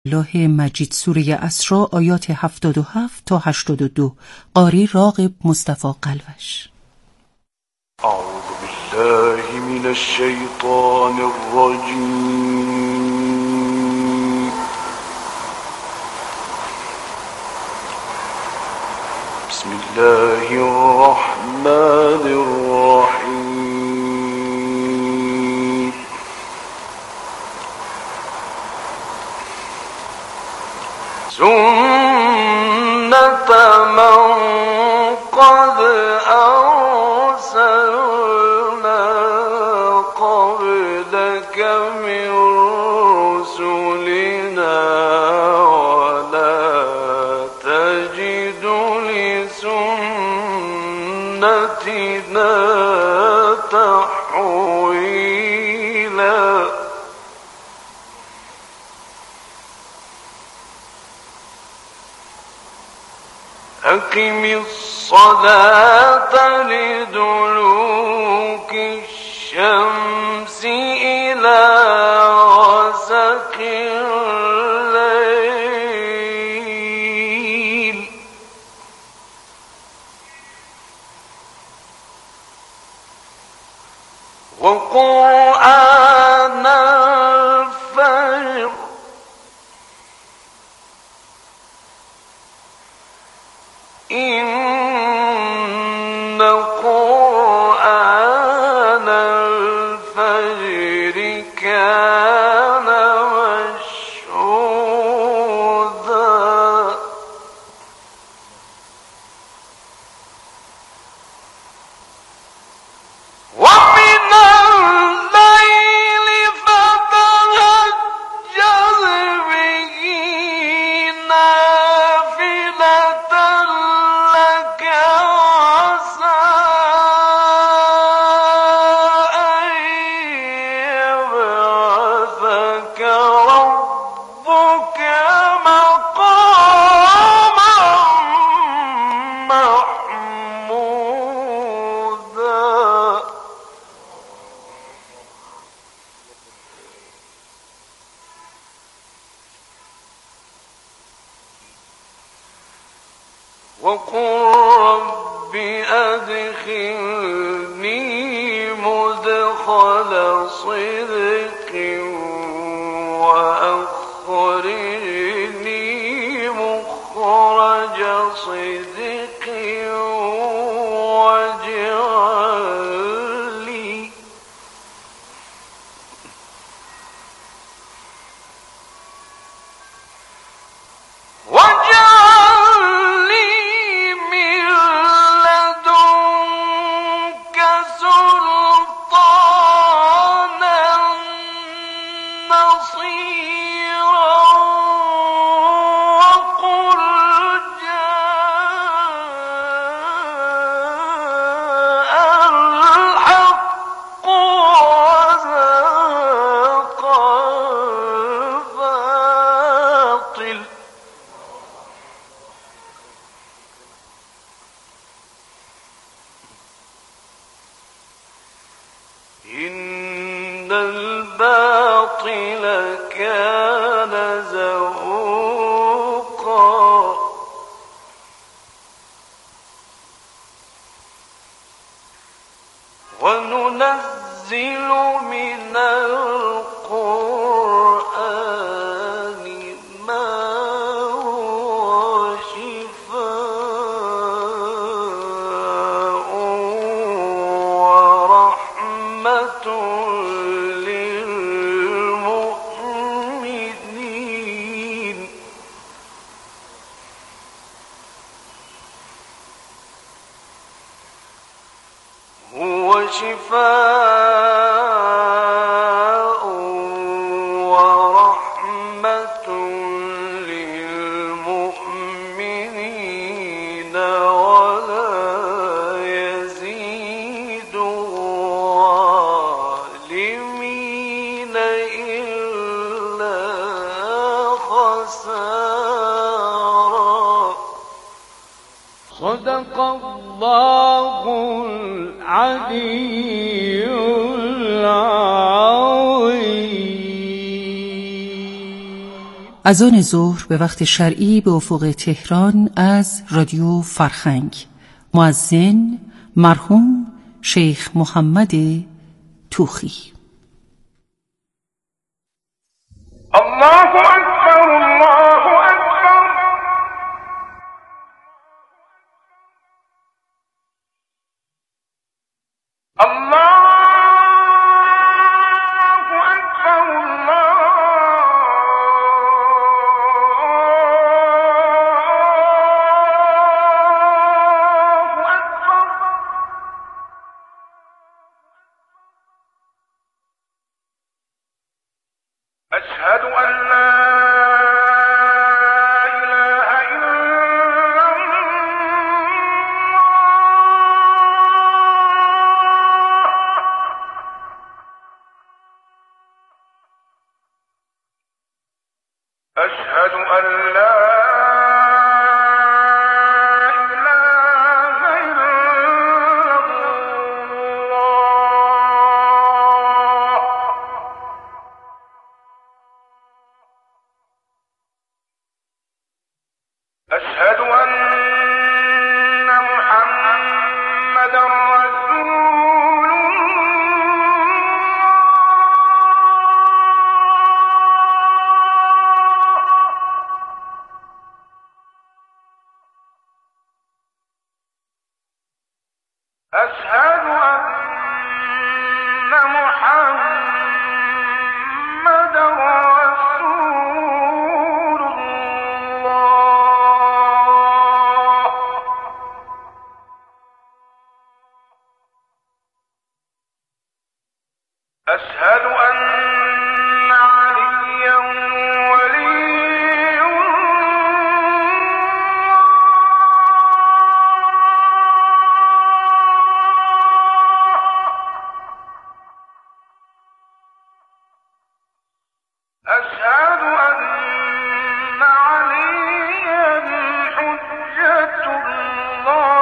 الله مجید سوره اسراء آیات 77 تا 82. قاری راغب مصطفی قلوش. اعوذ بالله من الشیطان الرجیم. بسم الله الرحمن الرحیم. سنة من قد أرسلنا قبلك من رسلنا ولا تجد لسنتنا تحويلا. أقم الصلاة لدلوك الشمس إلى غسق الليل وقرآن الفجر إن قرآن الفجر كان مشهودا. ومن الليل فتهجد به نافلة لك عسى أن يبعثك ربك مقاما محمودا. وقل رب أدخلني مدخل صدق وأخرجني مخرج صدق واجعل لي من لدنك سلطانا نصيرا. وقل جاء الحق وزهق الباطل إن الباطل كان زهوقا. وننزل من القرآن ما هو شفاء ورحمة للمؤمنين. هو شفاء ورحمة للمؤمنين ولا يزيد الظالمين إلا خسارا. صدق الله العلي العظيم. اذان ظهر به وقت شرعی به افق تهران از رادیو فرخنگ. مؤذن مرحوم شیخ محمد توخی. الله اکبر الله اکبر. الله أشهد أن لا إله إلا الله. أشهد أن لا إله إلا الله. أشهد أن محمدا رسول الله. أشهد أن محمدا رسول الله. أشهد أن عليا ولي الله. أشهد أن عليا حجة الله.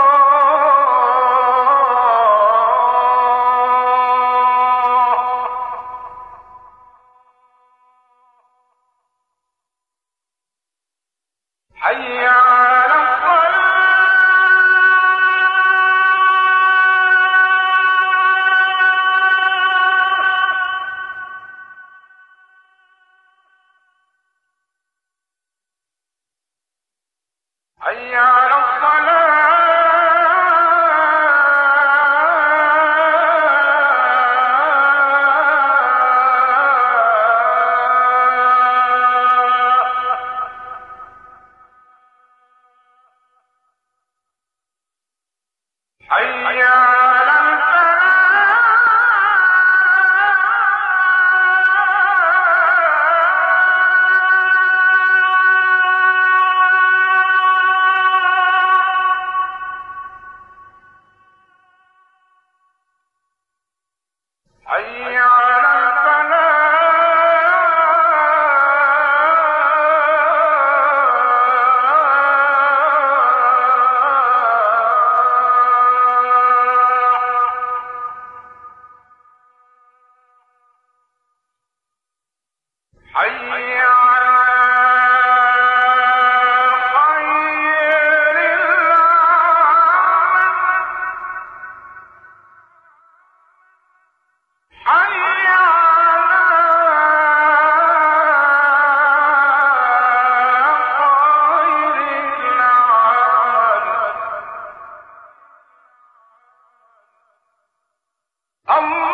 حي على الصلاة. حي على حي على حي على حي على خير العمل. حي على خير العمل. الله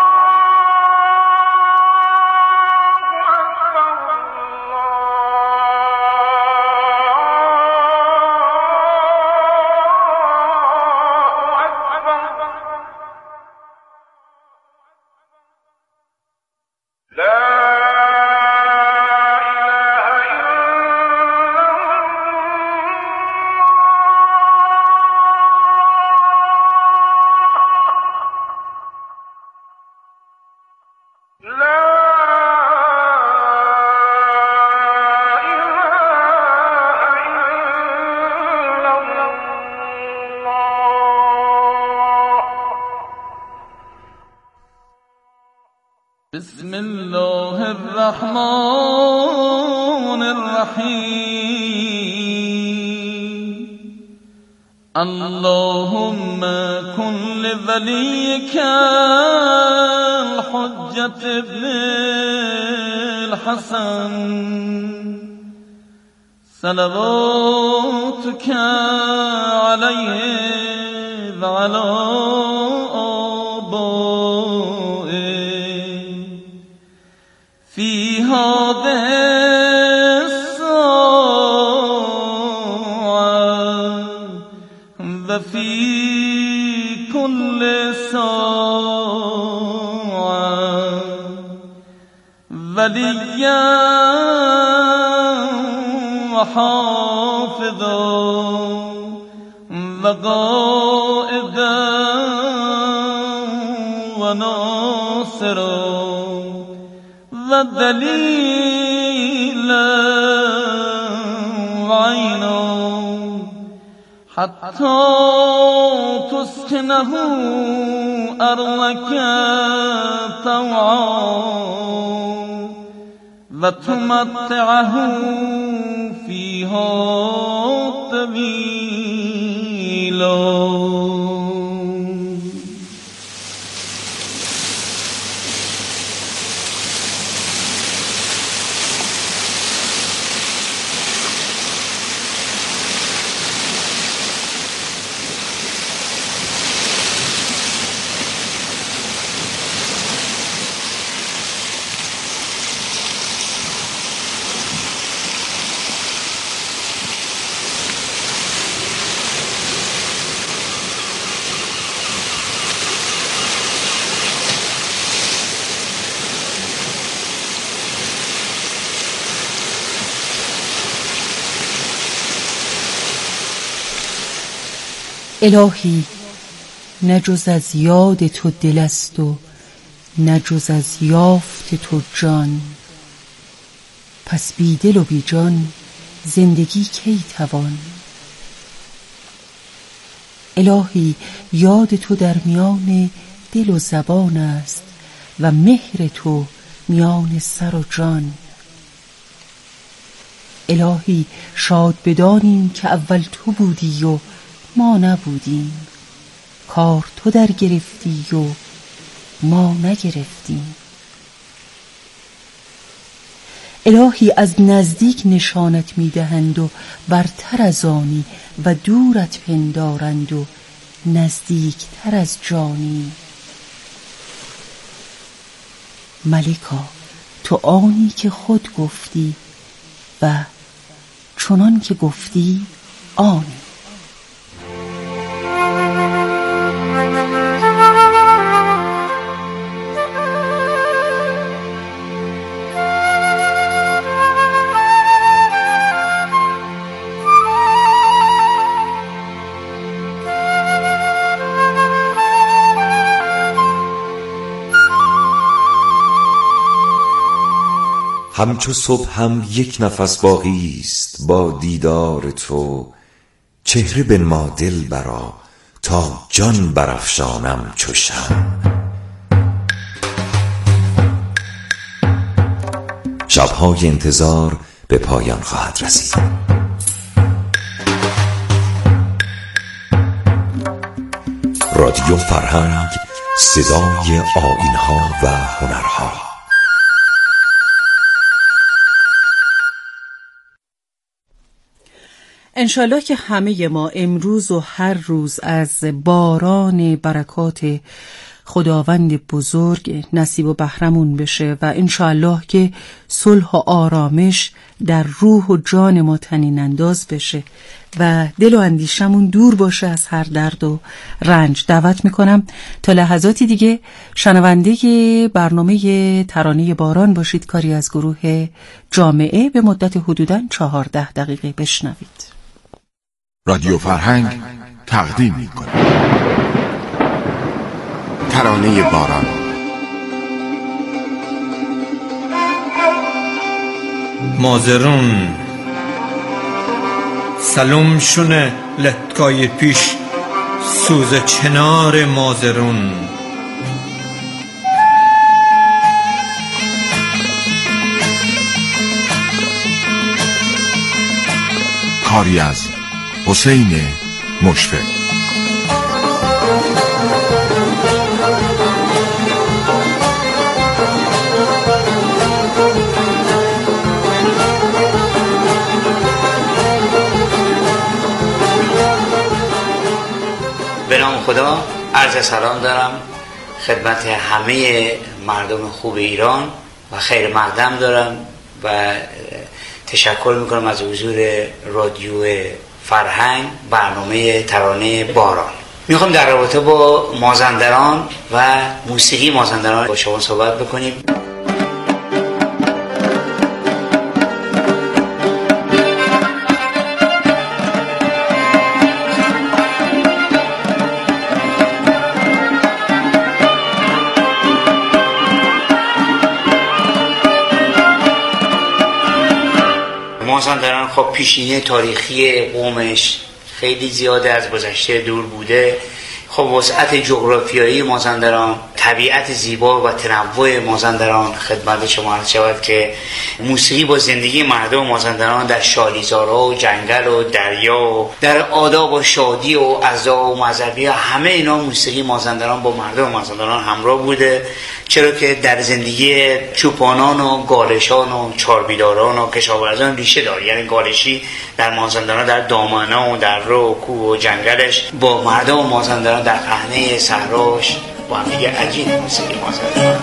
بسم الله الرحمن الرحیم. اللهم كن لوليك الحجة ابن الحسن صلواتك عليه وعلى آبائه في هذه الساعة وفي كل ساعة وليا وحافظا وقائدا وناصرا ودليلا وعينا حتى تسكنه أرضك طوعا وتمتعه فيها طويلا. الهی نه جز از یاد تو دل است و نه جز از یافت تو جان، پس بی دل و بی جان زندگی کی توان؟ الهی یاد تو در میان دل و زبان است و مهر تو میان سر و جان. الهی شاد بدانیم که اول تو بودی و ما نبودیم، کار تو در گرفتی و ما نگرفتیم. الهی از نزدیک نشانت میدهند و برتر از آنی و دورت پندارند و نزدیکتر از جانی. ملکا تو آنی که خود گفتی و چنان که گفتی آنی. همچو صبح هم یک نفس باقی است با دیدار تو، چهره بنما دلبرا تا جان برافشانم چو شمع. شب‌های انتظار به پایان خواهد رسید. رادیو فرهنگ، صدای آیین‌ها و هنرها. انشالله که همه ما امروز و هر روز از باران برکات خداوند بزرگ نصیب و بهرمون بشه و انشالله که صلح و آرامش در روح و جان ما طنین انداز بشه و دل و اندیشمون دور باشه از هر درد و رنج. دعوت میکنم تا لحظاتی دیگه شنونده برنامه ترانه باران باشید، کاری از گروه جامعه، به مدت حدوداً 14 دقیقه بشنوید. رادیو فرهنگ تقدیم می‌کند ترانه باران. مازرون سلام شونه لحکای پیش سوز چنار مازرون. کاری از حسین مشفق. به نام خدا، عرض سلام دارم خدمت همه مردم خوب ایران و خیر مقدم دارم و تشکر میکنم از حضور رادیو فرهنگ برنامه ترانه باران. میخوام در رابطه با مازندران و موسیقی مازندران با شما صحبت بکنیم. مازندران خب پیشینه تاریخی قومش خیلی زیاده، از گذشته دور بوده. خب وسعت جغرافیایی مازندران، طبیعت زیبا و تنوع مازندران خدمت شما عرض شود که موسیقی با زندگی مردم مازندران در شالیزارها و جنگل و دریا و در آداب و شادی و عزا و مذهبی، همه اینا موسیقی مازندران با مردم مازندران همراه بوده. چرا که در زندگی چوپانان و گالشان و چاربیداران و کشاورزان ریشه داره. یعنی گالشی در مازندران در دامنه و در رو و کوه و جنگلش با مردم مازندران در پهنه صحراش با هم دیگه عجیب موسیقی مازندران.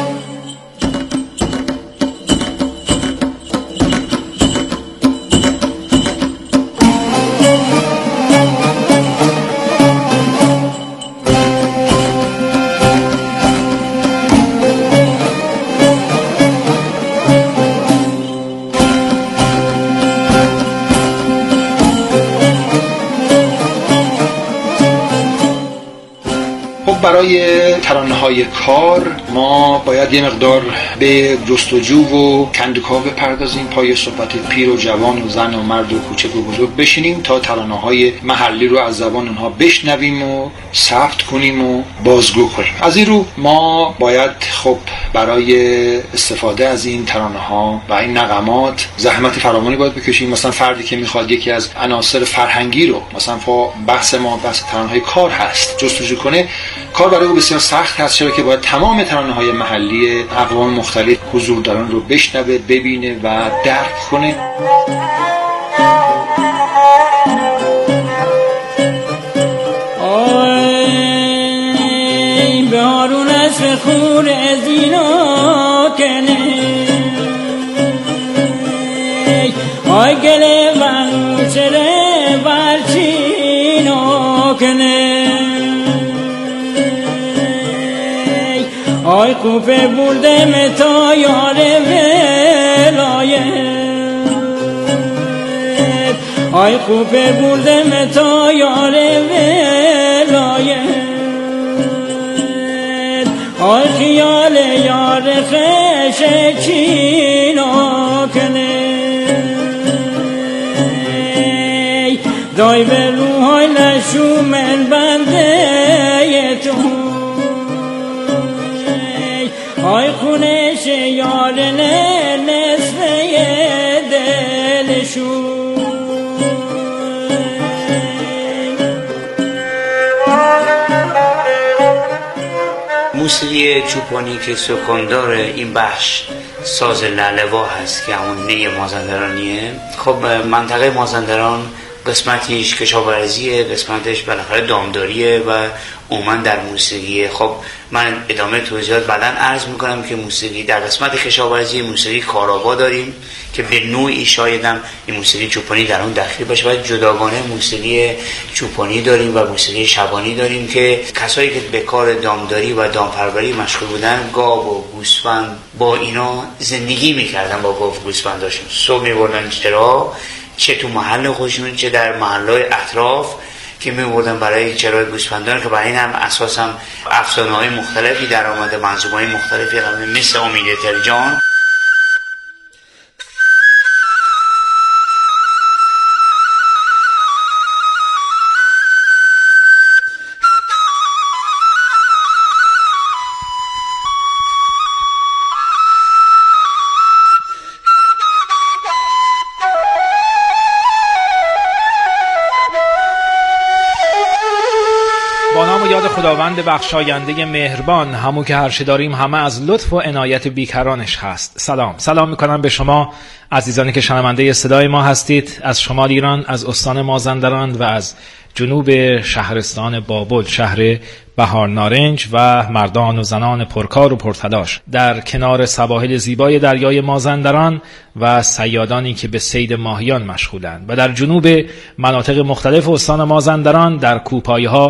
برای ترانه‌های کار ما باید یه مقدار به جستجو و کندوکاو بپردازیم، پای صحبت پیر و جوان و زن و مرد و کوچک و بزرگ بشینیم تا ترانه‌های محلی رو از زبان اونها بشنویم و ثبت کنیم و بازگو کنیم. از این رو ما باید خب برای استفاده از این ترانه‌ها و این نغمات زحمت فراوانی باید بکشیم. مثلا فردی که میخواد یکی از عناصر فرهنگی رو، مثلا بحث ما بحث ترانه‌های کار هست، جستجو کنه، کار برای او بسیار سخت هست، چرا که باید تمام ترانه‌های محلی اقوام مختلف حضور دارن رو بشنوه، ببینه و درک کنه. آی بارون از خور از اینا کنه، آی گله من چره برچینا کنه، آی کوپه بردم تا یار ولایت، آی کوپه بردم تا یار ولایت، آی خیال یار خش چینا کنه، دای به روحای نشومن بنده تو، آی خونش یار نصفه دلشون. موسیقی چوپانی که سکندار این بخش ساز لعلوا هست که همون نی مازندرانیه. خب منطقه مازندران قسمتیش کشاورزیه، قسمتش بالاخره دامداریه و عموما در موسیقی. خب من ادامه توضیحات بعداً عرض میکنم که موسیقی در قسمت کشاورزی موسیقی کاراوا داریم که به نوعی شایدم این موسیقی چوپانی در اون داخل باشه، و جداگانه موسیقی چوپانی داریم و موسیقی شبانی داریم که کسایی که به کار دامداری و دامپروری مشغول بودن، گاو و گوسفند با اینا زندگی میکردن، با گاو و گوسفنداشون صبح میبردن چرا، چه تو محل خودشون چه در محلهای اطراف که می‌بردن برای چرای گوسفندان، که برای این هم اساساً افسانه‌های مختلفی در آمده، منظومه‌های مختلفی مثل امید ترجان. خداوند بخشاینده مهربان، همون که هر چه داریم همه از لطف و عنایت بیکرانش هست. سلام میکنم به شما عزیزانی که شنونده صدای ما هستید، از شمال ایران، از استان مازندران و از جنوب شهرستان بابل، شهر بهار نارنج و مردان و زنان پرکار و پرتلاش در کنار سواحل زیبای دریای مازندران و صیادانی که به صید ماهیان مشغولند، و در جنوب مناطق مختلف استان مازندران، در کوهپایه‌ها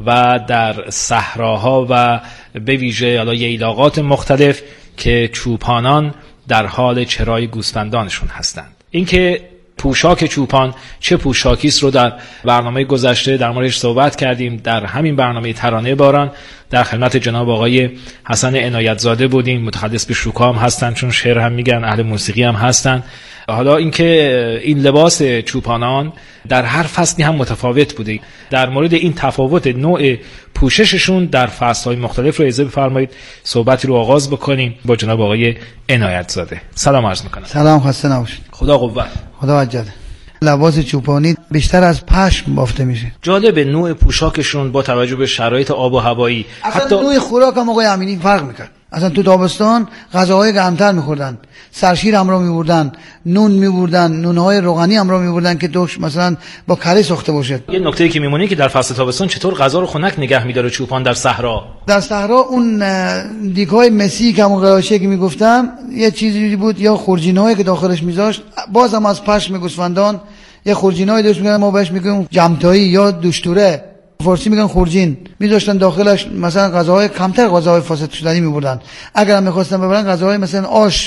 و در صحراها و به ویژه ییلاقات مختلف که چوپانان در حال چرای گوسفندانشون هستند. اینکه پوشاک چوپان چه پوشاکی است رو در برنامه گذشته در موردش صحبت کردیم. در همین برنامه ترانه باران در خدمت جناب آقای حسن عنایت زاده بودیم، متخصص به شوکا هم هستن، چون شعر هم میگن، اهل موسیقی هم هستن. حالا اینکه این لباس چوپانان در هر فصلی هم متفاوت بوده، در مورد این تفاوت نوع پوشششون در فصل‌های مختلف رو اجازه بفرمایید صحبتی رو آغاز بکنیم با جناب آقای عنایت زاده. سلام عرض میکنم. سلام، خسته نباشید. خدا قوت. خدا عجل. لباس چوپانی بیشتر از پشم بافته میشه. جالب نوع پوشاکشون با توجه به شرایط آب و هوایی، حتی نوع خوراک هم آقای امینی فرق میکرد. اصلا تو تابستان غذاهای گرمتر میخوردن، سرشیر همراه میبردن، نون میبردن، نونهای روغنی همراه میبردن که توش مثلا با کره ساخته باشه. یه نکته‌ای که میمونه که در فصل تابستان چطور غذا رو خنک نگه میداره چوپان در صحرا. در صحرا اون دیگ‌های مسی که همون قراشه که میگفتم یه چیزی بود، یا خورجینایی که داخلش میذاشت، بازم از پشم گوسفندان یه خورجینایی داشت، میگن ما بهش میگیم جمتایی یا دوشتوره، فارسی میگن خورجین، میذاشتن داخلش مثلا غذاهای کمتر، غذاهای فاسد شدنی میبردن. اگر هم میخواستن ببرن غذاهای مثلا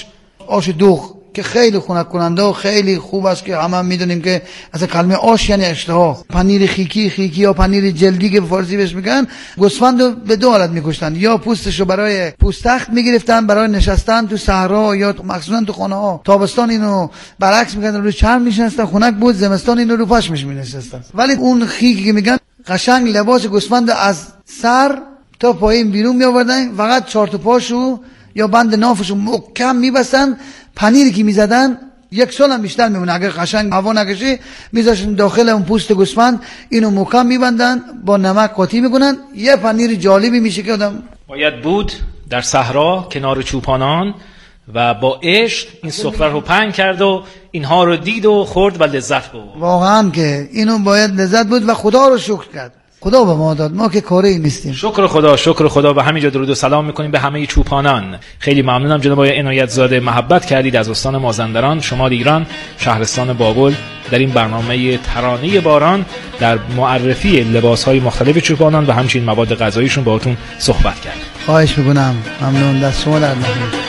آش دوغ که خیلی خنک کننده و خیلی خوب است، که همه میدونیم که اصلا کلمه آش یعنی اشتها. پنیر خیکی یا پنیر جلدی که فارسی بهش میگن، گوسفند رو به دو حالت میکشتن، یا پوستش رو برای پوستخت میگرفتن برای نشستن تو صحرا، یا مخصوصا تو خانه ها تابستان اینو برعکس میکردن، روی چرم میشستن، خنک بود، زمستان اینو رو پشمش مینشستن. ولی اون خیکی که میگن قشنگ لباس گوسفند از سر تا پایین بیرون می آوردن، فقط چهار تا پاشو یا بند نافشو محکم میبستن. پنیری که میزدن یک سال هم بیشتر میمونه، اگر قشنگ هوا نکشه میذاشتن داخل اون پوست گوسفند، اینو محکم میبندن، با نمک قاطی میکنن. یه پنیر جالبی میشه که آدم باید بود در صحرا کنار چوپانان و با عشق این سفره رو پهن کرد و اینها رو دید و خورد و لذت بود. واقعا که اینو باید لذت بود و خدا رو شکر کرد. خدا به ما داد، ما که کاری نیستیم. شکر خدا. و همینجا درود و سلام میکنیم به همه چوپانان. خیلی ممنونم جناب آقای عنایت زاده، محبت کردید از استان مازندران، شمال ایران، شهرستان بابل، در این برنامه ترانه باران در معرفی لباسهای مختلف چوپانان و همچنین مواد غذاییشون باهاتون صحبت کردیم. خواهش میکنم، ممنون، دست شما درد نکنه.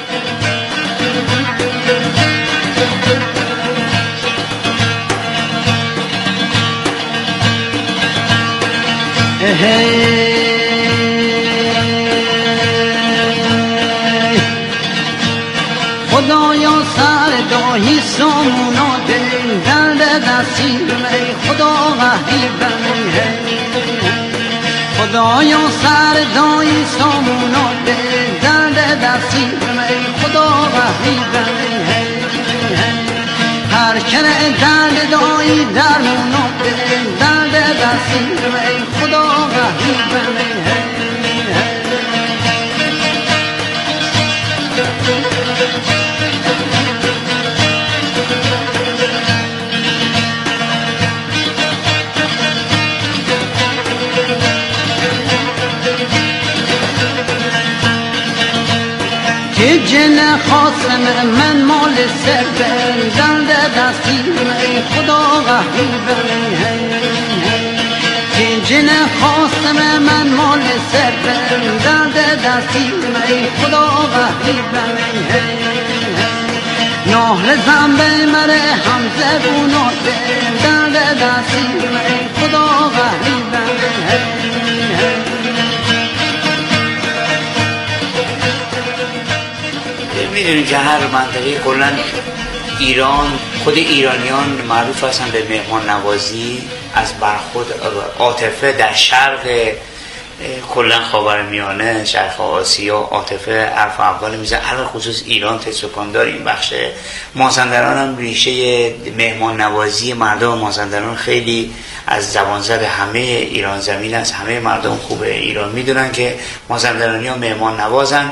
خدایا سر داهی سامونا دل درد دستی می خدا قهری بمی. خدایا سر داهی سامونا دل درد دستی می خدا قهری بمی. هر کنه درد دایی درمونا دل درد دستی می خدا قهری بمی. که جن خاصم من مال سر درد دستی می خدا قهری بمی. که جن خاصم من مال سر درد دستی می خدا قهری بمی. ناهل زنبه مره همزه بونا درد دستی می خدا قهری بمی. میدونیم که هر منطقه کلا ایران، خود ایرانیان معروف هستن به مهمان نوازی، از برخورد عاطفه در شرق کلا خاورمیانه، شرق آسیا عاطفه حرف اول میزنه، علل خصوص ایران تسوکاندار این بخش. مازندران هم ریشه مهمان نوازی مردم مازندران خیلی از زبان زد همه ایران زمین است. همه مردم خوب ایران میدونن که مازندرانی ها مهمان نوازن.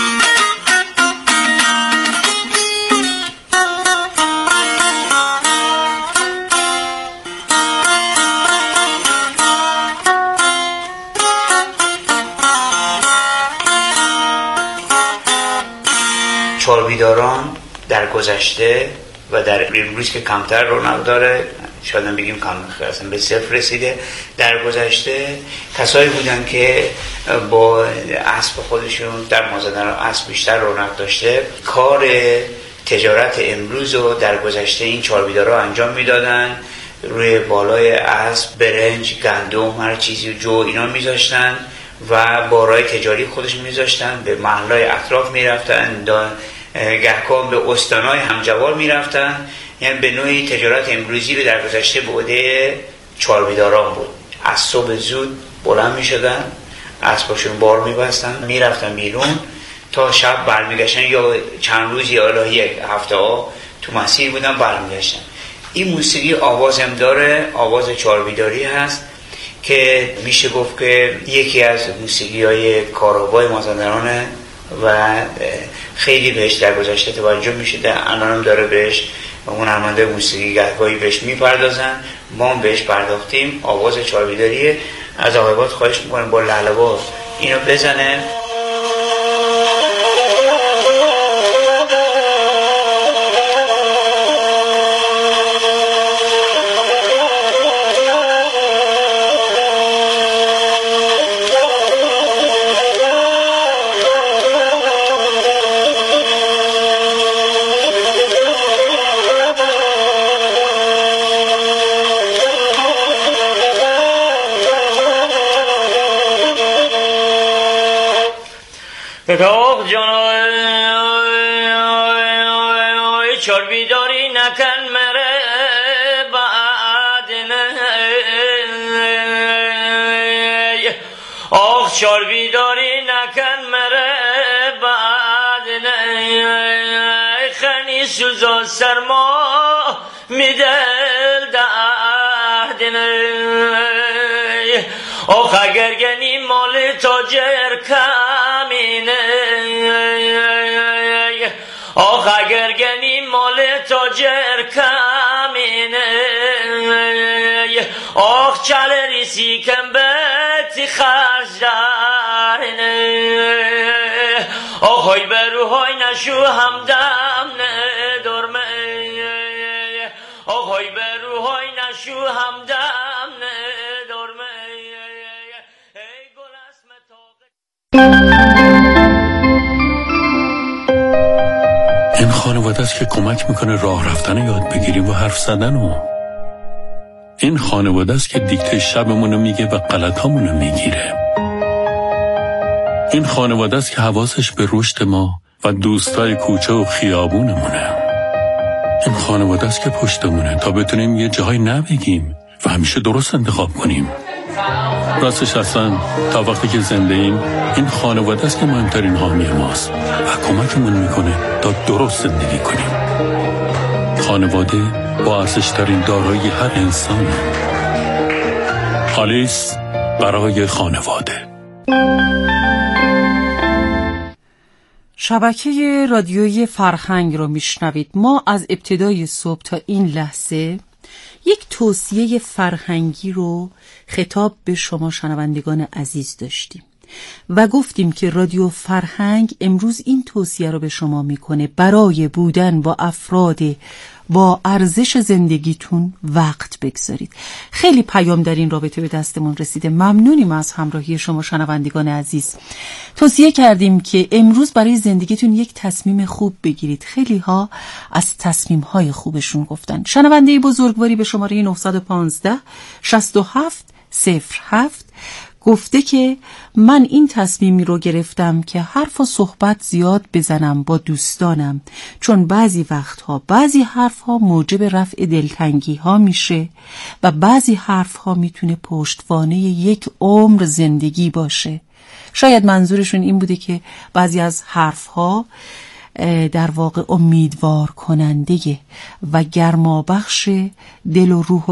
چاربیداران در گذشته و در امروز که کمتر رونق داره، شاید بگیم اصلا به صفر رسیده، در گذشته کسایی بودن که با اسب خودشون در مازندران اسب بیشتر رونق داشته. کار تجارت امروز رو در گذشته این چاربیدارا انجام میدادن. روی بالای اسب برنج، گندم، هر چیزی جو اینا میذاشتن و بارای تجاری خودشون میذاشتن. به محلهای اطراف میرفتن، گهگاه به استانهای همجوار میرفتن. یعنی به نوعی تجارت امروزی رو در گذشته به عهده چاربیداران بود. از صبح زود بلند میشدن، اسباشون بار میبستن، میرفتن بیرون تا شب برمیگشتن، یا چند روز یا یک هفته ها تو مسیر بودن برمیگشتن. این موسیقی آواز هم داره، آواز چاربیداری هست که میشه گفت که یکی از موسیقی های کاراوای مازندرانه و خیلی بهش در گذشته توجه میشده. الان هم داره بهش هنرمنده موسیقی گهگاهی بهش میپردازن، ما هم بهش پرداختیم. آواز چاربیداریه. از آقای باد خواهش میکنم با لعله‌باز اینو بزنه. داغ جانای چاربیداری نکن مره بعد نه، آخ چاربیداری نکن مره بعد نه، خنی سوزا سرما میدل دهد نه، آخ اگر گنی مال تاجر کمینه، آخ اگر گنی مال تاجر کمینه، آخ چل ریسی کم بتی خرج دارنه، آخ های بروهای نشو همدم ندرمه، آخ های بروهای نشو همدم ندرمه. این خانواده است که کمک میکنه راه رفتن یاد بگیریم و حرف زدن و این خانواده است که دیکته شبمونو میگه و غلطامونو میگیره. این خانواده است که حواسش به رشد ما و دوستای کوچه و خیابونمونه. این خانواده است که پشتمونه تا بتونیم یه جاهای نبگیم و همیشه درست انتخاب کنیم. راستش اصلا تا وقتی که زنده ایم این خانواده است که مهمترین حامی ماست و کمکمون میکنه تا درست زندگی کنیم. خانواده با ارزش‌ترین دارایی هر انسانه. آلیس برای خانواده. شبکه رادیویی فرهنگ رو میشنوید. ما از ابتدای صبح تا این لحظه یک توصیه فرهنگی رو خطاب به شما شنوندگان عزیز داشتیم و گفتیم که رادیو فرهنگ امروز این توصیه رو به شما میکنه برای بودن با افراد با ارزش زندگیتون وقت بگذارید. خیلی پیام در این رابطه به دستمون رسیده. ممنونیم از همراهی شما شنوندگان عزیز. توصیه کردیم که امروز برای زندگیتون یک تصمیم خوب بگیرید. خیلی ها از تصمیم های خوبشون گفتن. شنونده بزرگواری به شماره 915 67 07 گفته که من این تصمیمی رو گرفتم که حرف و صحبت زیاد بزنم با دوستانم، چون بعضی وقتها بعضی حرفها موجب رفع دلتنگی ها میشه و بعضی حرفها میتونه پشتوانه یک عمر زندگی باشه. شاید منظورشون این بوده که بعضی از حرفها در واقع امیدوار کننده و گرمابخش دل و روح